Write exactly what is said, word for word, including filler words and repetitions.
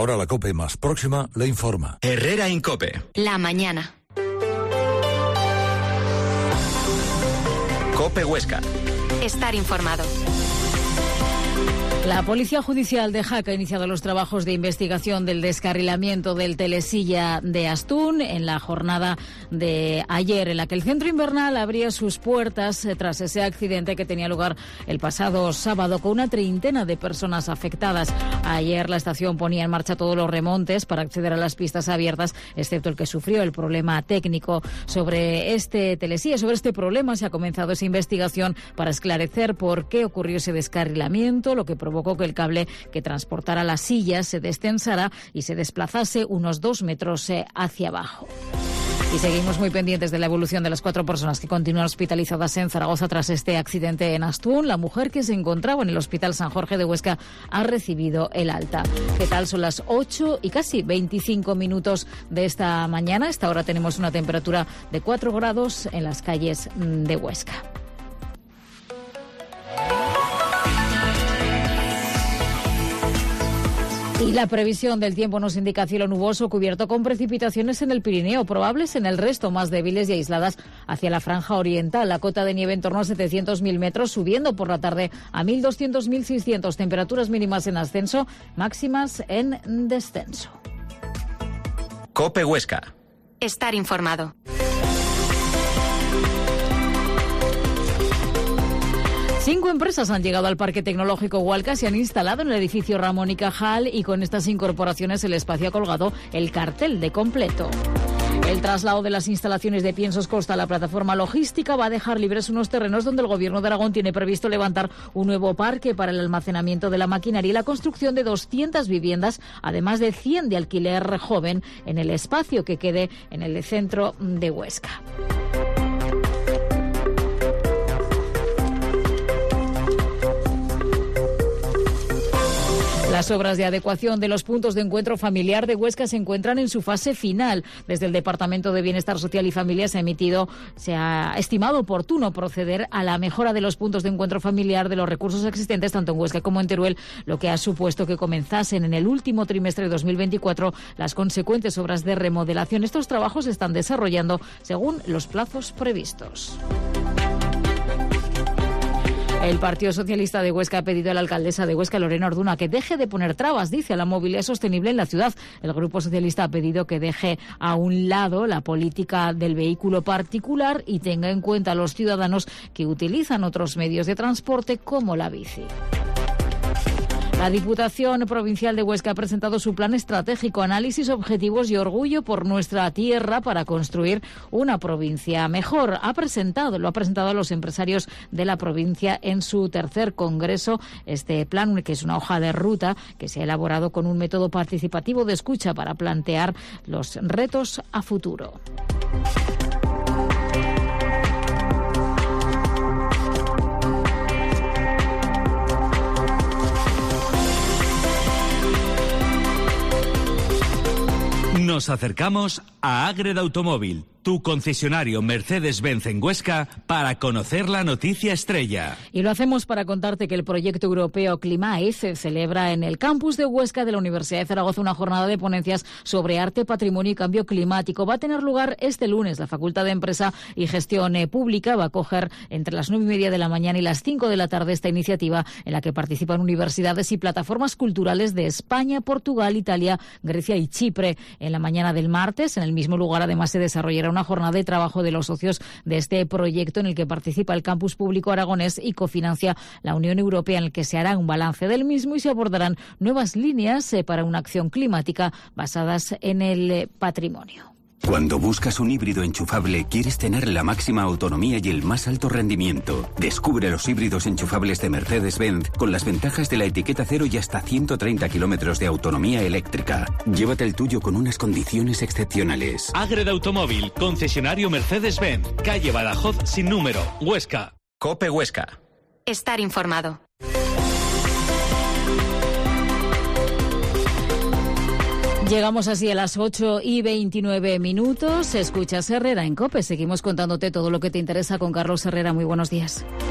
Ahora la COPE más próxima le informa. Herrera Incope. La mañana. COPE Huesca. Estar informado. La Policía Judicial de Jaca ha iniciado los trabajos de investigación del descarrilamiento del Telesilla de Astún en la jornada de ayer, en la que el centro invernal abría sus puertas tras ese accidente que tenía lugar el pasado sábado con una treintena de personas afectadas. Ayer la estación ponía en marcha todos los remontes para acceder a las pistas abiertas, excepto el que sufrió el problema técnico. Sobre este Telesilla, sobre este problema, se ha comenzado esa investigación para esclarecer por qué ocurrió ese descarrilamiento, lo que provocó que el cable que transportara las sillas se destensara y se desplazase unos dos metros hacia abajo. Y seguimos muy pendientes de la evolución de las cuatro personas que continúan hospitalizadas en Zaragoza tras este accidente en Astún. La mujer que se encontraba en el Hospital San Jorge de Huesca ha recibido el alta. ¿Qué tal? Son las ocho y casi veinticinco minutos de esta mañana. A esta hora tenemos una temperatura de cuatro grados en las calles de Huesca. Y la previsión del tiempo nos indica cielo nuboso cubierto con precipitaciones en el Pirineo, probables en el resto, más débiles y aisladas hacia la franja oriental. La cota de nieve en torno a setecientos mil metros, subiendo por la tarde a mil doscientos a mil seiscientos. Temperaturas mínimas en ascenso, máximas en descenso. COPE Huesca. Estar informado. Cinco empresas han llegado al Parque Tecnológico Hualca, se han instalado en el edificio Ramón y Cajal y con estas incorporaciones el espacio ha colgado el cartel de completo. El traslado de las instalaciones de Piensos Costa a la plataforma logística va a dejar libres unos terrenos donde el Gobierno de Aragón tiene previsto levantar un nuevo parque para el almacenamiento de la maquinaria y la construcción de doscientas viviendas, además de cien de alquiler joven en el espacio que quede en el centro de Huesca. Las obras de adecuación de los puntos de encuentro familiar de Huesca se encuentran en su fase final. Desde el Departamento de Bienestar Social y Familia se ha emitido, se ha estimado oportuno proceder a la mejora de los puntos de encuentro familiar de los recursos existentes tanto en Huesca como en Teruel, lo que ha supuesto que comenzasen en el último trimestre de dos mil veinticuatro las consecuentes obras de remodelación. Estos trabajos se están desarrollando según los plazos previstos. El Partido Socialista de Huesca ha pedido a la alcaldesa de Huesca, Lorena Orduna, que deje de poner trabas, dice, a la movilidad sostenible en la ciudad. El Grupo Socialista ha pedido que deje a un lado la política del vehículo particular y tenga en cuenta a los ciudadanos que utilizan otros medios de transporte como la bici. La Diputación Provincial de Huesca ha presentado su plan estratégico, análisis, objetivos y orgullo por nuestra tierra para construir una provincia mejor. Ha presentado, lo ha presentado a los empresarios de la provincia en su tercer congreso. Este plan, que es una hoja de ruta que se ha elaborado con un método participativo de escucha para plantear los retos a futuro. Nos acercamos a Ágreda Automóvil, tu concesionario Mercedes-Benz en Huesca, para conocer la noticia estrella. Y lo hacemos para contarte que el proyecto europeo Climaice celebra en el campus de Huesca de la Universidad de Zaragoza una jornada de ponencias sobre arte, patrimonio y cambio climático. Va a tener lugar este lunes. La Facultad de Empresa y Gestión Pública va a acoger entre las nueve y media de la mañana y las cinco de la tarde esta iniciativa en la que participan universidades y plataformas culturales de España, Portugal, Italia, Grecia y Chipre. En la mañana del martes, en el mismo lugar, además se desarrollará una jornada de trabajo de los socios de este proyecto en el que participa el Campus Público Aragonés y cofinancia la Unión Europea, en el que se hará un balance del mismo y se abordarán nuevas líneas eh, para una acción climática basadas en el eh, patrimonio. Cuando buscas un híbrido enchufable, quieres tener la máxima autonomía y el más alto rendimiento. Descubre los híbridos enchufables de Mercedes-Benz con las ventajas de la etiqueta cero y hasta ciento treinta kilómetros de autonomía eléctrica. Llévate el tuyo con unas condiciones excepcionales. Ágreda Automóvil, concesionario Mercedes-Benz, calle Badajoz sin número, Huesca. COPE Huesca. Estar informado. Llegamos así a las ocho y veintinueve minutos. Escuchas Herrera en COPE. Seguimos contándote todo lo que te interesa con Carlos Herrera. Muy buenos días.